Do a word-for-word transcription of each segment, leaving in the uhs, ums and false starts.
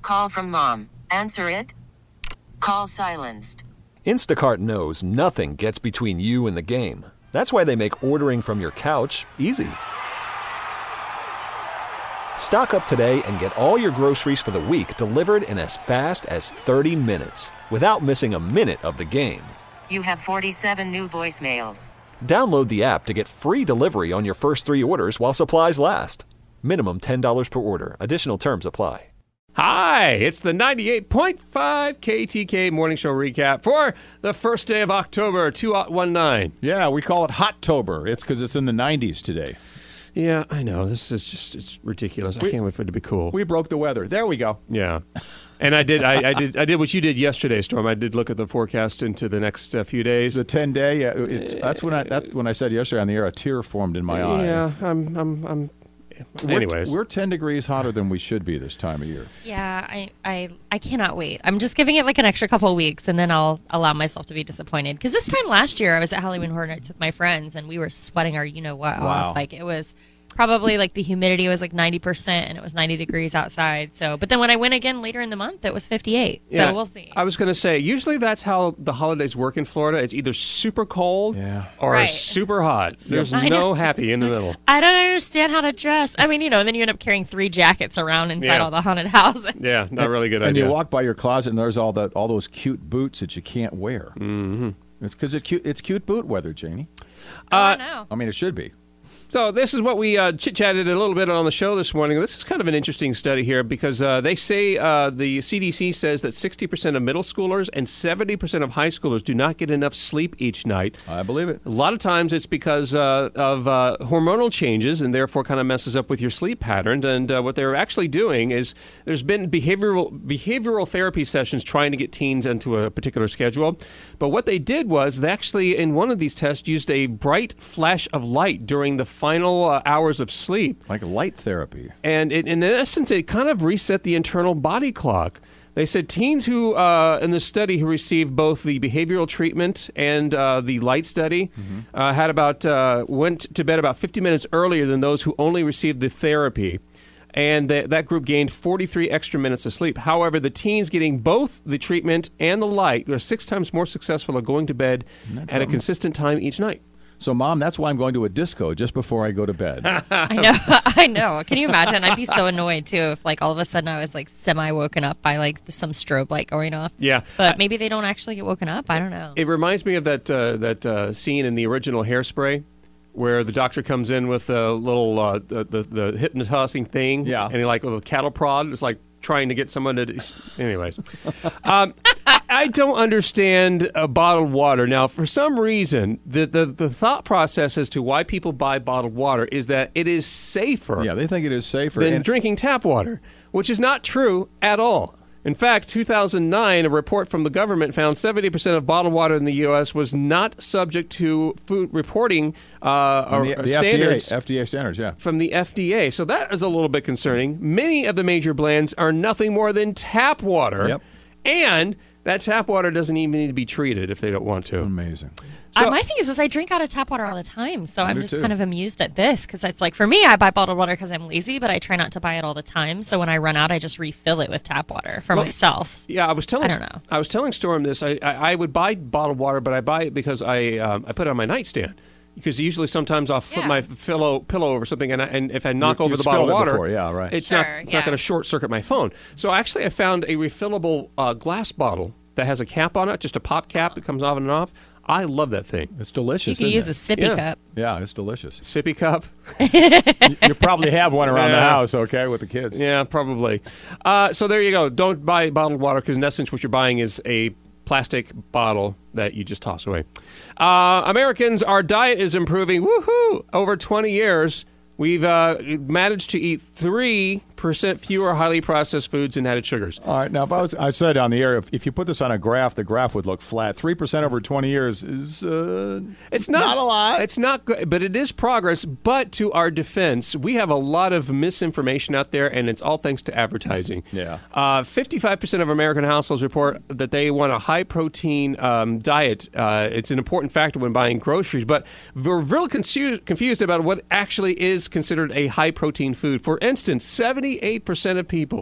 call from mom. Answer it. Call silenced. Instacart knows nothing gets between you and the game. That's why they make ordering from your couch easy. Stock up today and get all your groceries for the week delivered in as fast as thirty minutes without missing a minute of the game. You have forty-seven new voicemails. Download the app to get free delivery on your first three orders while supplies last. Minimum ten dollars per order. Additional terms apply. Hi, it's the ninety-eight point five K T K Morning Show recap for the first day of October, two thousand nineteen. Yeah, we call it Hot-tober. It's because it's in the nineties today. Yeah, I know. This is just, it's ridiculous. I We- can't wait for it to be cool. We broke the weather. There we go. Yeah. And I did I, I did I did what you did yesterday, Storm. I did look at the forecast into the next uh, few days. The ten day. Yeah, it's, that's when I that's when I said yesterday on the air a tear formed in my eye. Yeah, I'm I'm I'm We're, anyways. we're ten degrees hotter than we should be this time of year. Yeah, I, I, I cannot wait. I'm just giving it like an extra couple of weeks, and then I'll allow myself to be disappointed. Because this time last year, I was at Halloween Horror Nights with my friends, and we were sweating our you-know-what Wow. off. Like, it was probably like the humidity was like ninety percent, and it was ninety degrees outside. So, but then when I went again later in the month, it was fifty-eight. So Yeah, we'll see. I was going to say, usually that's how the holidays work in Florida. It's either super cold Yeah. or Right. super hot. There's I no know. happy in the middle. I don't understand how to dress. I mean, you know, then you end up carrying three jackets around inside Yeah. all the haunted houses. Yeah, not really good And idea. you walk by your closet and there's all that all those cute boots that you can't wear. Mm-hmm. It's because it's cute. It's cute boot weather, Janie. I don't know. I mean, it should be. So this is what we uh, chit-chatted a little bit on the show this morning. This is kind of an interesting study here because uh, they say uh, the C D C says that sixty percent of middle schoolers and seventy percent of high schoolers do not get enough sleep each night. I believe it. A lot of times it's because uh, of uh, hormonal changes and therefore kind of messes up with your sleep patterns. And uh, what they're actually doing is there's been behavioral behavioral therapy sessions trying to get teens into a particular schedule. But what they did was they actually, in one of these tests, used a bright flash of light during the final uh, hours of sleep. Like light therapy. And it, in essence, it kind of reset the internal body clock. They said teens who, uh, in the study, who received both the behavioral treatment and uh, the light study, Mm-hmm. uh, had about uh, went to bed about fifty minutes earlier than those who only received the therapy. And th- that group gained forty-three extra minutes of sleep. However, the teens getting both the treatment and the light were six times more successful at going to bed at a something. consistent time each night. So, Mom, that's why I'm going to a disco just before I go to bed. I know. I know. Can you imagine? I'd be so annoyed too if like all of a sudden I was like semi woken up by like some strobe light going off. Yeah. But maybe they don't actually get woken up. I don't know. It reminds me of that uh, that uh, scene in the original Hairspray where the doctor comes in with a little uh, the, the the hypnotizing thing. Yeah. And he like with a cattle prod. It's like trying to get someone to. Anyways, um, I, I don't understand uh, bottled water. Now, for some reason, the, the the thought process as to why people buy bottled water is that it is safer. Yeah, they think it is safer. than And- drinking tap water, which is not true at all. In fact, two thousand nine, a report from the government found seventy percent of bottled water in the U S was not subject to food reporting uh, or, the, or the standards F D A, F D A standards, yeah. from the F D A. So that is a little bit concerning. Many of the major blends are nothing more than tap water. Yep. And that tap water doesn't even need to be treated if they don't want to. Amazing. So- uh, my thing is, is I drink out of tap water all the time, so I I'm do just too. kind of amused at this because it's like for me, I buy bottled water because I'm lazy, but I try not to buy it all the time. So when I run out, I just refill it with tap water for Well, myself. Yeah, I was telling I don't know. I was telling Storm this. I, I, I would buy bottled water, but I buy it because I um, I put it on my nightstand. Because usually sometimes I'll flip Yeah. my pillow pillow over something, and, I, and if I knock You- over you the bottle of spilled it water, before, yeah, right. it's Sure, not it's not yeah. going to short circuit my phone. So actually, I found a refillable uh, glass bottle that has a cap on it, just a pop cap that comes on and off. I love that thing. It's You delicious. can isn't use a it? sippy Yeah. cup. Yeah, it's delicious. Sippy cup. You probably have one around the Yeah. house, okay, with the kids. Yeah, probably. Uh, so there you go. Don't buy bottled water because in essence what you're buying is a plastic bottle that you just toss away. Uh, Americans, our diet is improving. Woohoo! Over twenty years, we've uh, managed to eat three percent fewer highly processed foods and added sugars. All right, now if I was, I said on the air, if, if you put this on a graph, the graph would look flat. Three percent over twenty years is uh, It's not, not a lot. It's not good, but it is progress. But to our defense, we have a lot of misinformation out there, and it's all thanks to advertising. Yeah. Uh, fifty-five percent of American households report that they want a high-protein um, diet. Uh, it's an important factor when buying groceries, but we're really confu- confused about what actually is considered a high-protein food. For instance, seventy-eight percent of people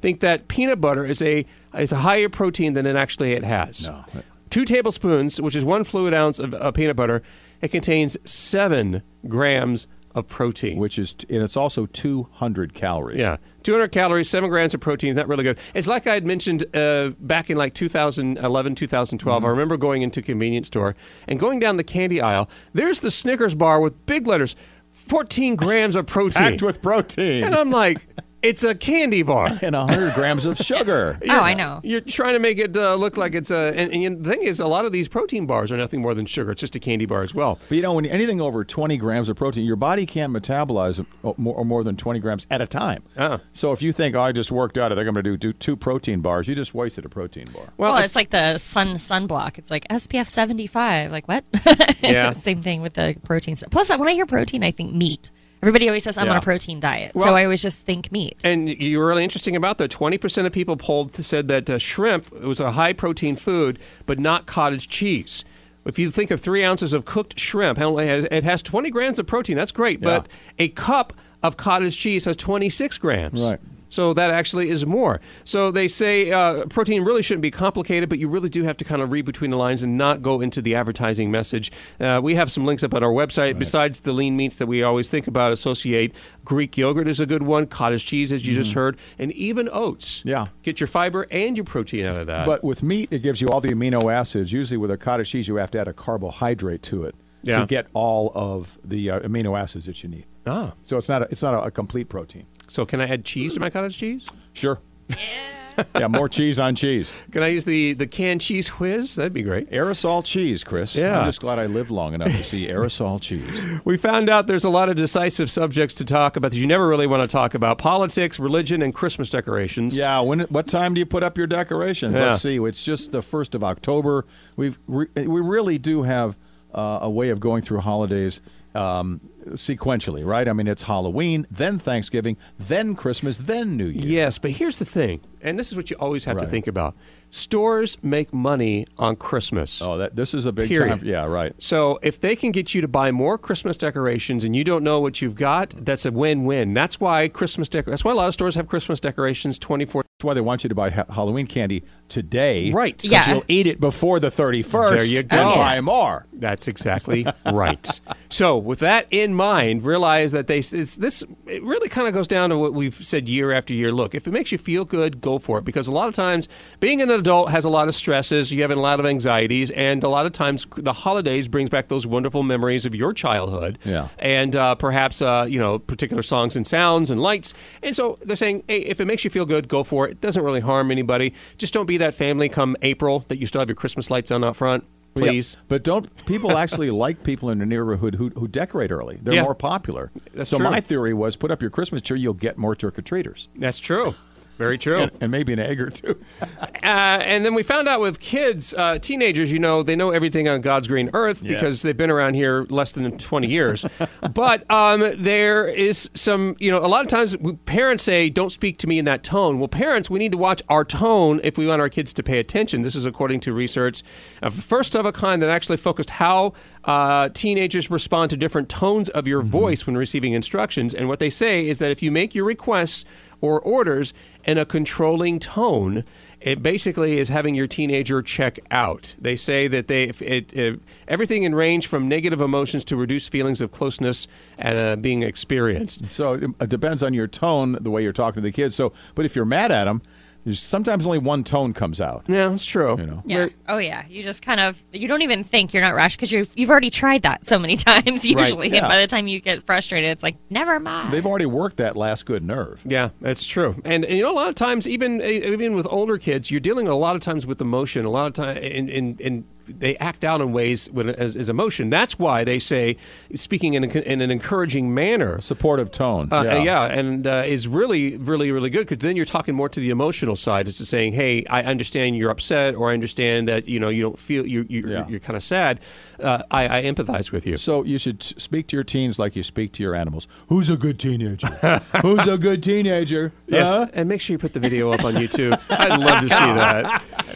think that peanut butter is a is a higher protein than it actually it has. No. Two tablespoons, which is one fluid ounce of, of peanut butter, it contains seven grams of protein. Which is, and it's also two hundred calories. Yeah, two hundred calories, seven grams of protein. Not really good. It's like I had mentioned uh, back in like two thousand eleven, two thousand twelve. Mm-hmm. I remember going into a convenience store and going down the candy aisle. There's the Snickers bar with big letters, fourteen grams of protein. Packed with protein. And I'm like, it's a candy bar. And one hundred grams of sugar. Oh, I know. You're trying to make it uh, look like it's a... And, and you know, the thing is, a lot of these protein bars are nothing more than sugar. It's just a candy bar as well. But you know, when anything over twenty grams of protein, your body can't metabolize more, or more than twenty grams at a time. Oh. So if you think, oh, I just worked out, I think I'm going to do, do two protein bars, you just wasted a protein bar. Well, Well, it's, it's, like the sun sunblock. It's like S P F seventy-five. Like, what? Yeah. Same thing with the protein stuff. Plus, when I hear protein, I think meat. Everybody always says I'm Yeah. on a protein diet. Well- so I always just think meat. and you were really interesting about that. twenty percent of people polled said that uh, shrimp was a high-protein food, but not cottage cheese. If you think of three ounces of cooked shrimp, it has, it has twenty grams of protein. That's great. Yeah. But a cup of cottage cheese has twenty-six grams. Right. So that actually is more. So they say uh, protein really shouldn't be complicated, but you really do have to kind of read between the lines and not go into the advertising message. Uh, we have some links up at our website. Right. Besides the lean meats that we always think about, associate, Greek yogurt is a good one, cottage cheese, as you mm-hmm. just heard, and even oats. Yeah. Get your fiber and your protein out of that. But with meat, it gives you all the amino acids. Usually with a cottage cheese, you have to add a carbohydrate to it Yeah. to get all of the uh, amino acids that you need. Ah. So it's not a, it's not a, a complete protein. So can I add cheese to my cottage cheese? Sure. Yeah. Yeah, more cheese on cheese. Can I use the, the canned cheese whiz? That'd be great. Aerosol cheese, Chris. Yeah. I'm just glad I lived long enough to see aerosol cheese. We found out there's a lot of decisive subjects to talk about that you never really want to talk about. Politics, religion, and Christmas decorations. Yeah, when what time do you put up your decorations? Yeah. Let's see. It's just the first of October. We've re- we really do have uh, a way of going through holidays um, sequentially, right? I mean, it's Halloween, then Thanksgiving, then Christmas, then New Year. Yes, but here's the thing, and this is what you always have Right. to think about. Stores make money on Christmas. Oh, that this is a big Period. time. Yeah, right. So if they can get you to buy more Christmas decorations and you don't know what you've got, that's a win-win. That's why Christmas decor- That's why a lot of stores have Christmas decorations twenty-four. That's why they want you to buy ha- Halloween candy today. Right. 'cause Yeah. you'll eat it before the thirty-first. There you go. And buy more. That's exactly right. So, with that in mind, realize that they it's this. It really kind of goes down to what we've said year after year. Look, if it makes you feel good, go for it. Because a lot of times, being an adult has a lot of stresses. You have a lot of anxieties, and a lot of times, the holidays brings back those wonderful memories of your childhood. Yeah. And uh, perhaps uh, you know particular songs and sounds and lights. And so they're saying, hey, if it makes you feel good, go for it. It doesn't really harm anybody. Just don't be that family come April that you still have your Christmas lights on out front. Please. Yeah, but don't people actually like people in the neighborhood who, who decorate early? They're Yeah. more popular. That's so true. my theory was put up your Christmas tree, you'll get more trick-or-treaters. That's true. Very true. And, and maybe an egg or two. Uh, and then we found out with kids, uh, teenagers, you know, they know everything on God's green earth Yeah. because they've been around here less than twenty years. But um, there is some, you know, a lot of times we, parents say, don't speak to me in that tone. Well, parents, we need to watch our tone if we want our kids to pay attention. This is according to research, uh, first of a kind that actually focused how uh, teenagers respond to different tones of your voice when receiving instructions. And what they say is that if you make your requests or orders in a controlling tone, it basically is having your teenager check out. They say that they if it, it, everything in range from negative emotions to reduced feelings of closeness and uh, being experienced. So it, it depends on your tone, the way you're talking to the kids. So, but if you're mad at them, there's sometimes only one tone comes out. Yeah, that's true. You know. Yeah. Oh, yeah. You just kind of, you don't even think you're not rash because you've, you've already tried that so many times usually. Yeah. And by the time you get frustrated, it's like, never mind. They've already worked that last good nerve. Yeah, that's true. And, and you know, a lot of times, even even with older kids, you're dealing a lot of times with emotion. A lot of time, in in, in they act out in ways when, as, as emotion. That's why they say speaking in, a, in an encouraging manner. Supportive tone. Uh, yeah. yeah, and uh, is really, really, really good because then you're talking more to the emotional side. It's to saying, "Hey, I understand you're upset, or I understand that you know you don't feel you, you Yeah. you're kind of sad. Uh, I, I empathize with you." So you should s- speak to your teens like you speak to your animals. Who's a good teenager? Who's a good teenager? Yes, Huh? and make sure you put the video up on YouTube. I'd love to see that.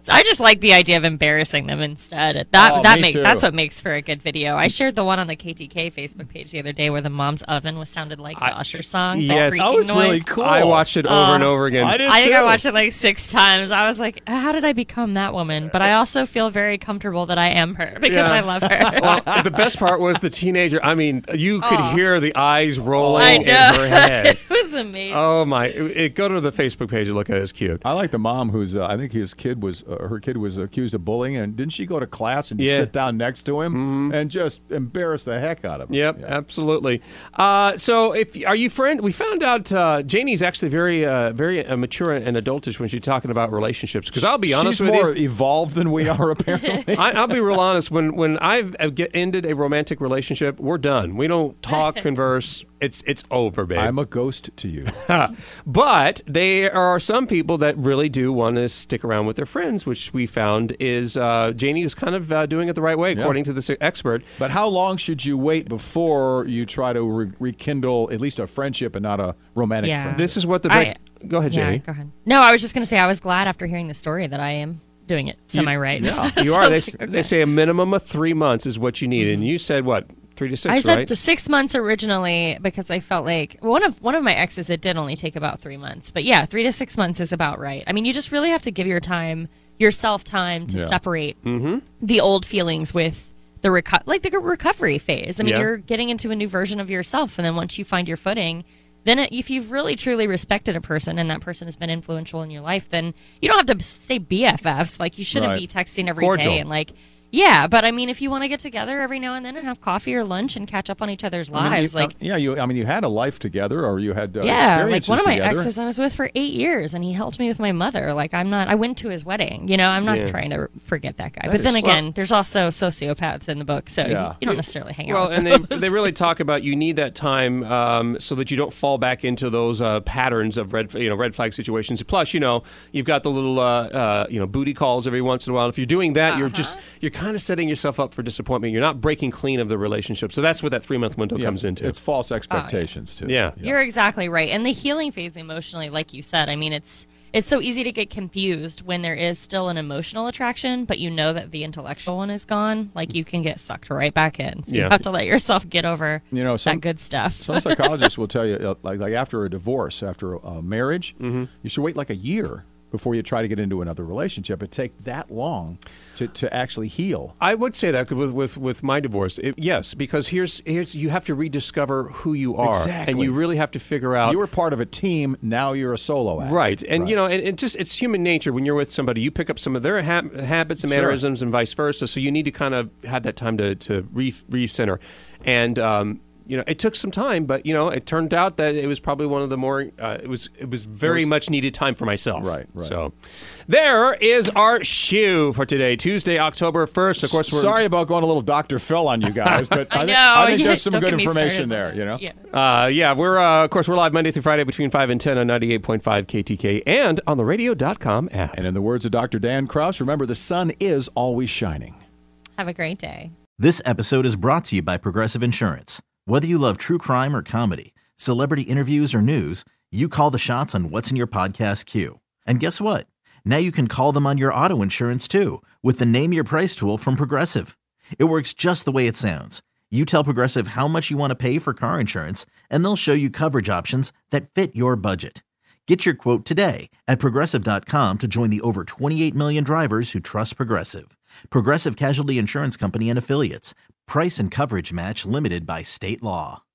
So I just like the idea of embarrassing them instead. That Oh, that me makes too. that's what makes for a good video. I shared the one on the K T K Facebook page the other day where the mom's oven was sounded like the I- Usher song. yes. that That creaking was noise. really cool. I watched it over and Uh, over again. I did I think too. I watched it like six times. I was like, how did I become that woman? But I also feel very comfortable that I am her because Yeah. I love her. Well, the best part was the teenager. I mean, you could Oh. hear the eyes I rolling in know. her head. It was amazing. Oh my! It, it- go to the Facebook page and look at it. It's cute. I like the mom who's, uh, I think his kid was, uh, her kid was accused of bullying, and didn't she go to class and just Yeah. sit down next to him and just embarrass the heck out of him? Yep, Yeah. absolutely. Uh, so, if are you friend? We found out uh, Janie's actually very, uh, very uh, mature and adultish when she's talking about relationships. Because I'll be honest She's with more you, evolved than we are, apparently. I, I'll be real honest. When when I've uh, get, ended a romantic relationship, we're done. We don't talk, converse. It's it's over, babe. I'm a ghost to you. But there are some people that really do want to stick around with their friends, which we found is uh, Janie is kind of uh, doing it the right way, Yeah. according to this expert. But how long should you wait before you try to re- rekindle at least a friendship and not a romantic Yeah. friendship? This is what the I- break. Go ahead, Yeah, Janie. go ahead. No, I was just going to say I was glad after hearing the story that I am doing it semi right. yeah. You So are. I They, was like, they okay. say a minimum of three months is what you need, and you said what, three to six, I said right? the six months originally because I felt like one of one of my exes it did only take about three months, but yeah, three to six months is about right. I mean, you just really have to give your time, yourself time to Yeah. separate Mm-hmm. the old feelings with the reco- like the recovery phase. I mean, Yeah. you're getting into a new version of yourself, and then once you find your footing. Then, it, if you've really truly respected a person and that person has been influential in your life, then you don't have to stay B F Fs. Like, you shouldn't Right. be texting every day Cordial. and like, yeah. But I mean, if you want to get together every now and then and have coffee or lunch and catch up on each other's I mean, lives, you- like, uh, yeah, you. I mean, you had a life together, or you had uh, yeah, like experiences one of my together. exes I was with for eight years, and he helped me with my mother. Like, I'm not, I went to his wedding. You know, I'm not Yeah. trying to forget that guy. That but then is- again, there's also sociopaths in the book, so Yeah. you, you don't necessarily hang Well, out. with and they, those. they really talk about you need that time um, so that you don't fall back into those uh, patterns of red you know red flag situations. Plus, you know, you've got the little uh, uh, you know booty calls every once in a while. If you're doing that, you're just you're kind of setting yourself up for disappointment. You're not breaking clean of the relationship. So that's what that three month window Yeah, comes into. It's false expectations too. Yeah. You're exactly right. And the healing phase emotionally, like you said, I mean, it's it's so easy to get confused when there is still an emotional attraction, but you know that the intellectual one is gone. Like, you can get sucked right back in. So Yeah. you have to let yourself get over You know, some that good stuff. some psychologists will tell you, uh, like like after a divorce, after a marriage, Mm-hmm. you should wait like a year before you try to get into another relationship. It takes that long to, to actually heal. I would say that with with, with my divorce, it, yes, because here's here's you have to rediscover who you are, Exactly. and you really have to figure out. You were part of a team. Now you're a solo act. Right, and Right. you know, and it just it's human nature. When you're with somebody, you pick up some of their ha- habits and Sure. mannerisms, and vice versa. So you need to kind of have that time to to re recenter, and um, you know, it took some time, but you know, it turned out that it was probably one of the more uh, it was it was very was- much needed time for myself. Right, right. So there is our shoe for today, Tuesday, October first. Of course, we're Sorry about going a little Doctor Phil on you guys, but I I, thi- know. I think yeah, there's some don't good get me information started. there. You know. Yeah. Uh, yeah, we're uh, of course we're live Monday through Friday between five and ten on ninety-eight point five K T K and on the radio dot com app. And in the words of Doctor Dan Kraus, remember the sun is always shining. Have a great day. This episode is brought to you by Progressive Insurance. Whether you love true crime or comedy, celebrity interviews or news, you call the shots on what's in your podcast queue. And guess what? Now you can call them on your auto insurance too with the Name Your Price tool from Progressive. It works just the way it sounds. You tell Progressive how much you want to pay for car insurance, and they'll show you coverage options that fit your budget. Get your quote today at Progressive dot com to join the over twenty-eight million drivers who trust Progressive. Progressive Casualty Insurance Company and Affiliates. Price and coverage match limited by state law.